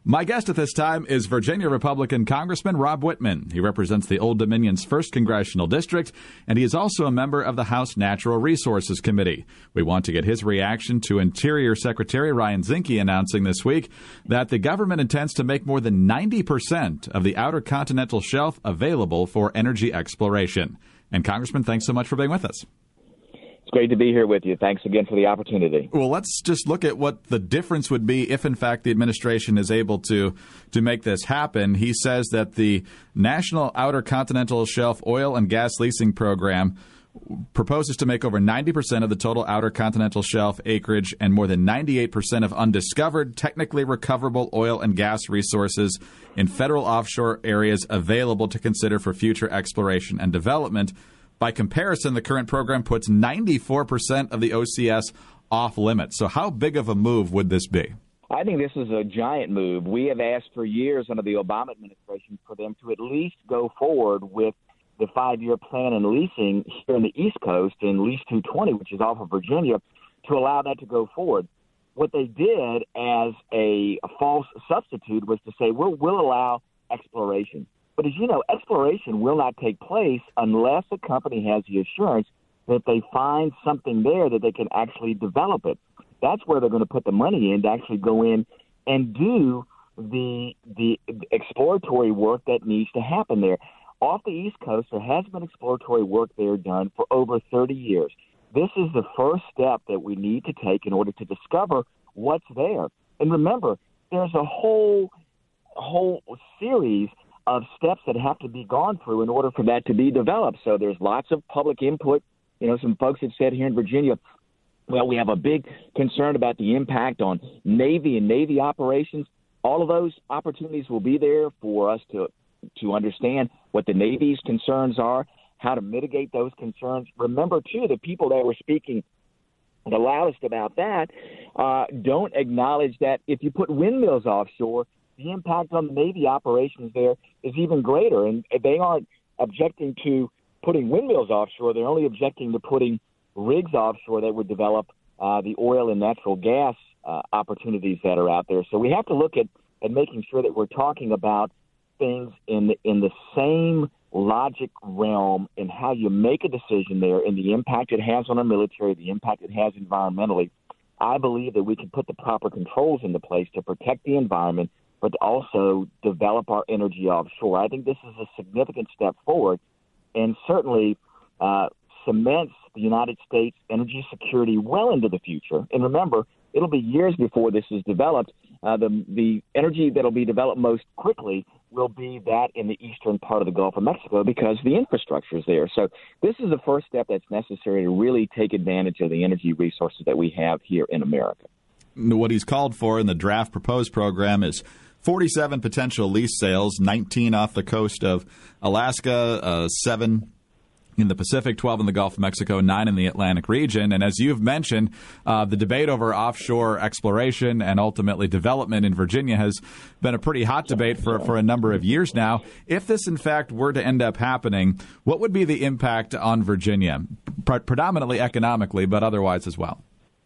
My guest at this time is Virginia Republican Congressman Rob Wittman. He represents the Old Dominion's 1st Congressional District, and he is also a member of the House Natural Resources Committee. We want to get his reaction to Interior Secretary Ryan Zinke announcing this week that the government intends to make more than 90% of the outer continental shelf available for energy exploration. And Congressman, thanks so much for being with us. It's great to be here with you. Thanks again for the opportunity. Well, let's just look at what the difference would be if, in fact, the administration is able to make this happen. He says that the National Outer Continental Shelf Oil and Gas Leasing Program proposes to make over 90% of the total Outer Continental Shelf acreage and more than 98% of undiscovered, technically recoverable oil and gas resources in federal offshore areas available to consider for future exploration and development. By comparison, the current program puts 94% of the OCS off limits. So how big of a move would this be? I think this is a giant move. We have asked for years under the Obama administration for them to at least go forward with the 5-year plan in leasing here in the East Coast in Lease 220, which is off of Virginia, to allow that to go forward. What they did as a false substitute was to say, we'll allow exploration. But as you know, exploration will not take place unless a company has the assurance that they find something there that they can actually develop it. That's where they're going to put the money in to actually go in and do the exploratory work that needs to happen there. Off the East Coast, there has been exploratory work there done for over 30 years. This is the first step that we need to take in order to discover what's there. And remember, there's a whole series of steps that have to be gone through in order for that to be developed. So there's lots of public input. You know, some folks have said here in Virginia, well, we have a big concern about the impact on Navy and Navy operations. All of those opportunities will be there for us to understand what the Navy's concerns are, how to mitigate those concerns. Remember, too, the people that were speaking the loudest about that don't acknowledge that if you put windmills offshore, the impact on the Navy operations there is even greater. And they aren't objecting to putting windmills offshore. They're only objecting to putting rigs offshore that would develop the oil and natural gas opportunities that are out there. So we have to look at making sure that we're talking about things in the same logic realm in how you make a decision there and the impact it has on our military, the impact it has environmentally. I believe that we can put the proper controls into place to protect the environment, but to also develop our energy offshore. I think this is a significant step forward and certainly cements the United States energy security well into the future. And remember, it'll be years before this is developed. The energy that will be developed most quickly will be that in the eastern part of the Gulf of Mexico because the infrastructure is there. So this is the first step that's necessary to really take advantage of the energy resources that we have here in America. What he's called for in the draft proposed program is 47 potential lease sales, 19 off the coast of Alaska, 7 in the Pacific, 12 in the Gulf of Mexico, 9 in the Atlantic region. And as you've mentioned, the debate over offshore exploration and ultimately development in Virginia has been a pretty hot debate for a number of years now. If this, in fact, were to end up happening, what would be the impact on Virginia, predominantly economically, but otherwise as well?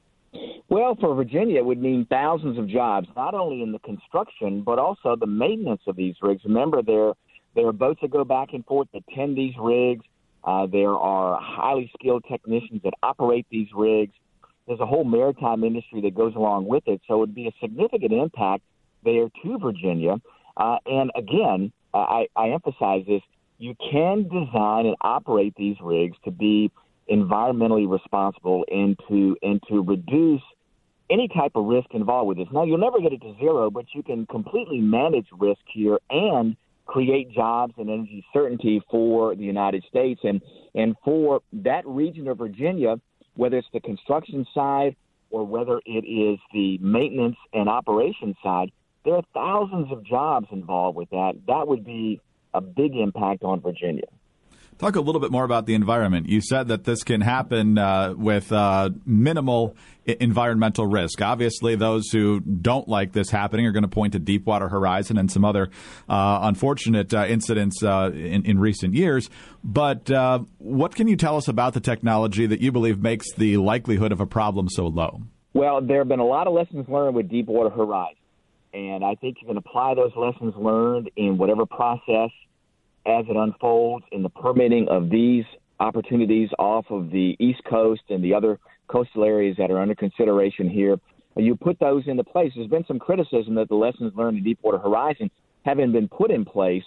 Well, for Virginia, it would mean thousands of jobs, not only in the construction, but also the maintenance of these rigs. Remember, there are boats that go back and forth that tend these rigs. There are highly skilled technicians that operate these rigs. There's a whole maritime industry that goes along with it. So it would be a significant impact there to Virginia. And again, I emphasize this, you can design and operate these rigs to be environmentally responsible and to reduce any type of risk involved with this. Now, you'll never get it to zero, but you can completely manage risk here and create jobs and energy certainty for the United States. And for that region of Virginia, whether it's the construction side or whether it is the maintenance and operations side, there are thousands of jobs involved with that. That would be a big impact on Virginia. Talk a little bit more about the environment. You said that this can happen with minimal environmental risk. Obviously, those who don't like this happening are going to point to Deepwater Horizon and some other unfortunate incidents in recent years. But what can you tell us about the technology that you believe makes the likelihood of a problem so low? Well, there have been a lot of lessons learned with Deepwater Horizon. And I think you can apply those lessons learned in whatever process as it unfolds in the permitting of these opportunities off of the East Coast and the other coastal areas that are under consideration here. You put those into place. There's been some criticism that the lessons learned in Deepwater Horizon haven't been put in place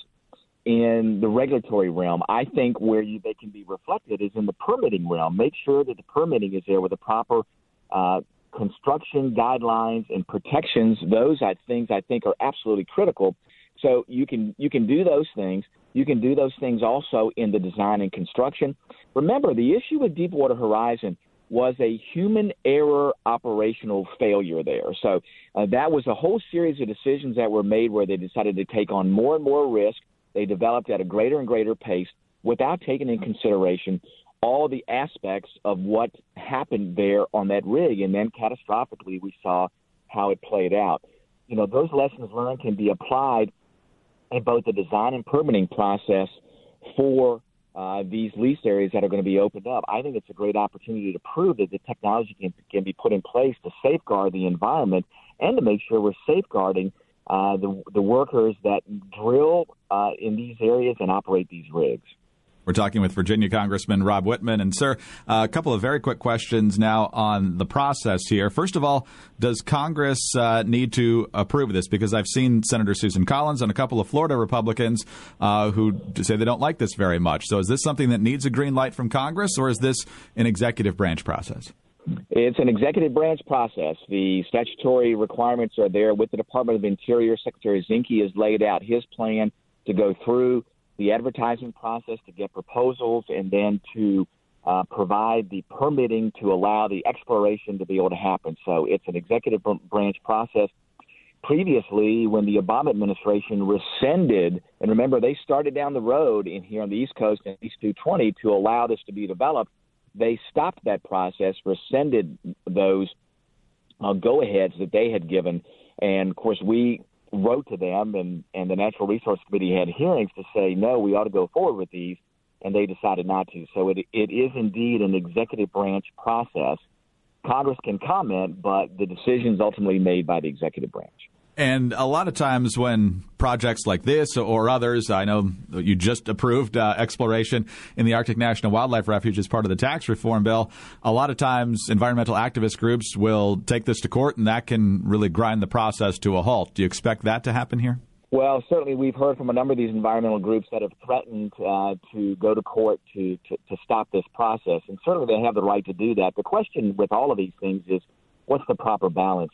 in the regulatory realm. I think where they can be reflected is in the permitting realm. Make sure that the permitting is there with the proper construction guidelines and protections. Those things I think are absolutely critical. So you can do those things. You can do those things also in the design and construction. Remember, the issue with Deepwater Horizon was a human error operational failure there. So that was a whole series of decisions that were made where they decided to take on more and more risk. They developed at a greater and greater pace without taking into consideration all the aspects of what happened there on that rig. And then catastrophically, we saw how it played out. You know, those lessons learned can be applied in both the design and permitting process for these lease areas that are going to be opened up. I think it's a great opportunity to prove that the technology can be put in place to safeguard the environment and to make sure we're safeguarding the workers that drill in these areas and operate these rigs. We're talking with Virginia Congressman Rob Wittman. And, sir, a couple of very quick questions now on the process here. First of all, does Congress need to approve of this? Because I've seen Senator Susan Collins and a couple of Florida Republicans who say they don't like this very much. So is this something that needs a green light from Congress, or is this an executive branch process? It's an executive branch process. The statutory requirements are there with the Department of Interior. Secretary Zinke has laid out his plan to go through the advertising process to get proposals and then to provide the permitting to allow the exploration to be able to happen. So it's an executive branch process. Previously, when the Obama administration rescinded, and remember, they started down the road here on the East Coast in East 220 to allow this to be developed, they stopped that process, rescinded those go-aheads that they had given. And, of course, we wrote to them, and the Natural Resource Committee had hearings to say, no, we ought to go forward with these, and they decided not to. So it is indeed an executive branch process. Congress can comment, but the decision is ultimately made by the executive branch. And a lot of times when projects like this or others, I know you just approved exploration in the Arctic National Wildlife Refuge as part of the tax reform bill. A lot of times environmental activist groups will take this to court, and that can really grind the process to a halt. Do you expect that to happen here? Well, certainly we've heard from a number of these environmental groups that have threatened to go to court to stop this process, and certainly they have the right to do that. The question with all of these things is, what's the proper balance?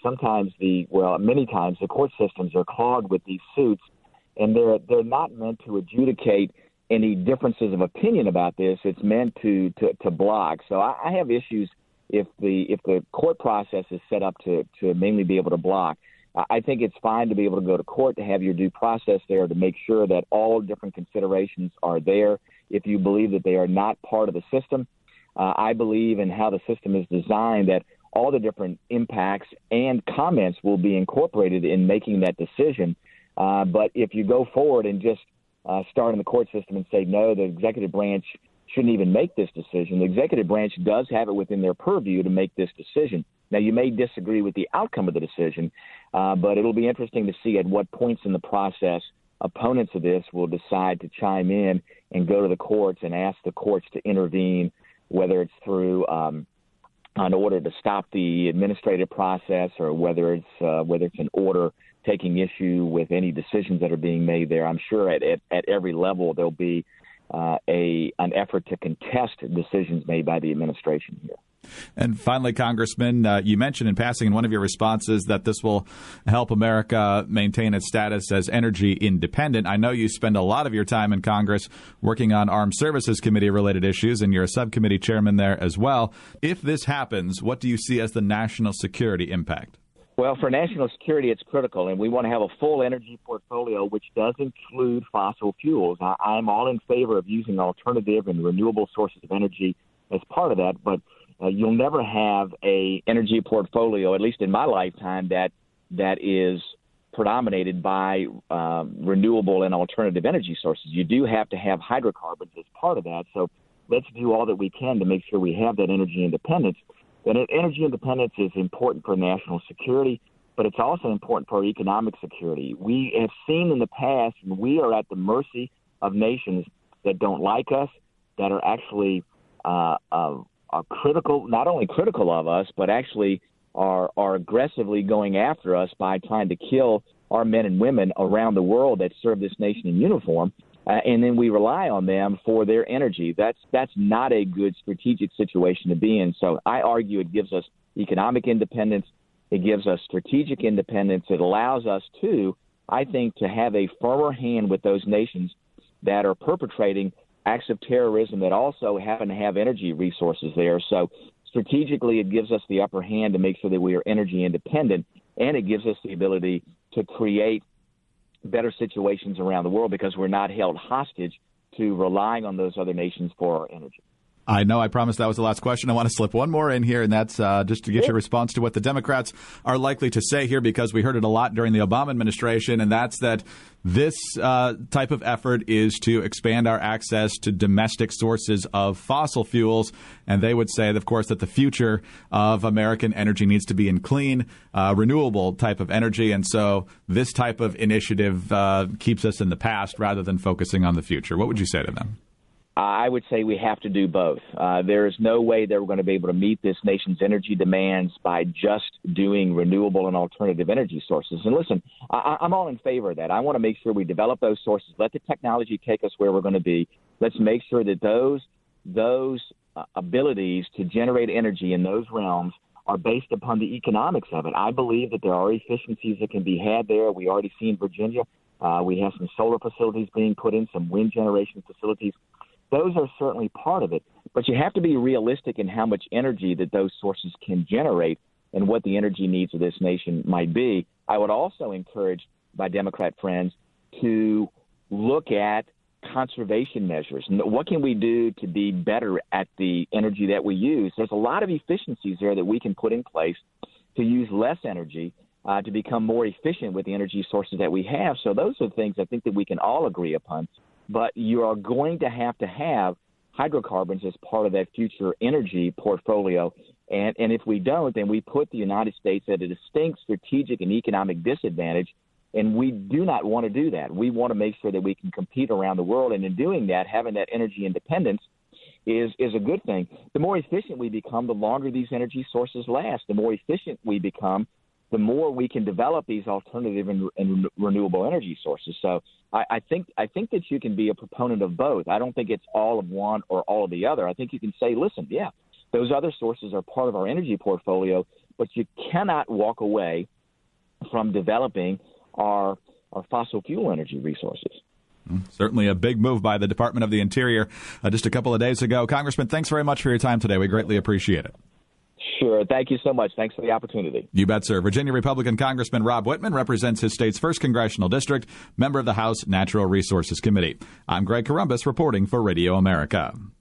Many times the court systems are clogged with these suits, and they're not meant to adjudicate any differences of opinion about this. It's meant to block. So I have issues if the court process is set up to mainly be able to block. I think it's fine to be able to go to court, to have your due process there, to make sure that all different considerations are there. If you believe that they are not part of the system, I believe in how the system is designed that all the different impacts and comments will be incorporated in making that decision. But if you go forward and just start in the court system and say, no, the executive branch shouldn't even make this decision, the executive branch does have it within their purview to make this decision. Now, you may disagree with the outcome of the decision, but it'll be interesting to see at what points in the process opponents of this will decide to chime in and go to the courts and ask the courts to intervene, whether it's through an order to stop the administrative process or whether it's an order taking issue with any decisions that are being made there. I'm sure at every level there'll be an effort to contest decisions made by the administration here. And finally, Congressman, you mentioned in passing in one of your responses that this will help America maintain its status as energy independent. I know you spend a lot of your time in Congress working on Armed Services Committee-related issues, and you're a subcommittee chairman there as well. If this happens, what do you see as the national security impact? Well, for national security, it's critical, and we want to have a full energy portfolio, which does include fossil fuels. I'm all in favor of using alternative and renewable sources of energy as part of that, but you'll never have a energy portfolio, at least in my lifetime, that is predominated by renewable and alternative energy sources. You do have to have hydrocarbons as part of that. So let's do all that we can to make sure we have that energy independence. That energy independence is important for national security. but it's also important for our economic security. We have seen in the past, and we are at the mercy of nations that don't like us, that are actually are critical, not only critical of us, but actually are aggressively going after us by trying to kill our men and women around the world that serve this nation in uniform. And then we rely on them for their energy. That's not a good strategic situation to be in. So I argue it gives us economic independence. It gives us strategic independence. It allows us to, I think, to have a firmer hand with those nations that are perpetrating acts of terrorism that also happen to have energy resources there. So strategically, it gives us the upper hand to make sure that we are energy independent, and it gives us the ability to create better situations around the world because we're not held hostage to relying on those other nations for our energy. I know I promised that was the last question. I want to slip one more in here, and that's just to get your response to what the Democrats are likely to say here, because we heard it a lot during the Obama administration, and that's that this type of effort is to expand our access to domestic sources of fossil fuels. And they would say, of course, that the future of American energy needs to be in clean, renewable type of energy. And so this type of initiative keeps us in the past rather than focusing on the future. What would you say to them? I would say we have to do both. There is no way that we're going to be able to meet this nation's energy demands by just doing renewable and alternative energy sources. And listen, I'm all in favor of that. I want to make sure we develop those sources. Let the technology take us where we're going to be. Let's make sure that those abilities to generate energy in those realms are based upon the economics of it. I believe that there are efficiencies that can be had there. We already see in Virginia. We have some solar facilities being put in, some wind generation facilities. Those are certainly part of it, but you have to be realistic in how much energy that those sources can generate and what the energy needs of this nation might be. I would also encourage my Democrat friends to look at conservation measures. What can we do to be better at the energy that we use? There's a lot of efficiencies there that we can put in place to use less energy, to become more efficient with the energy sources that we have. So those are things I think that we can all agree upon. But you are going to have hydrocarbons as part of that future energy portfolio. And if we don't, then we put the United States at a distinct strategic and economic disadvantage. And we do not want to do that. We want to make sure that we can compete around the world. And in doing that, having that energy independence is a good thing. The more efficient we become, the longer these energy sources last. The more efficient we become, the more we can develop these alternative and renewable energy sources. So I think that you can be a proponent of both. I don't think it's all of one or all of the other. I think you can say, listen, yeah, those other sources are part of our energy portfolio, but you cannot walk away from developing our fossil fuel energy resources. Certainly a big move by the Department of the Interior just a couple of days ago. Congressman, thanks very much for your time today. We greatly appreciate it. Sure. Thank you so much. Thanks for the opportunity. You bet, sir. Virginia Republican Congressman Rob Wittman represents his state's 1st Congressional District, member of the House Natural Resources Committee. I'm Greg Columbus reporting for Radio America.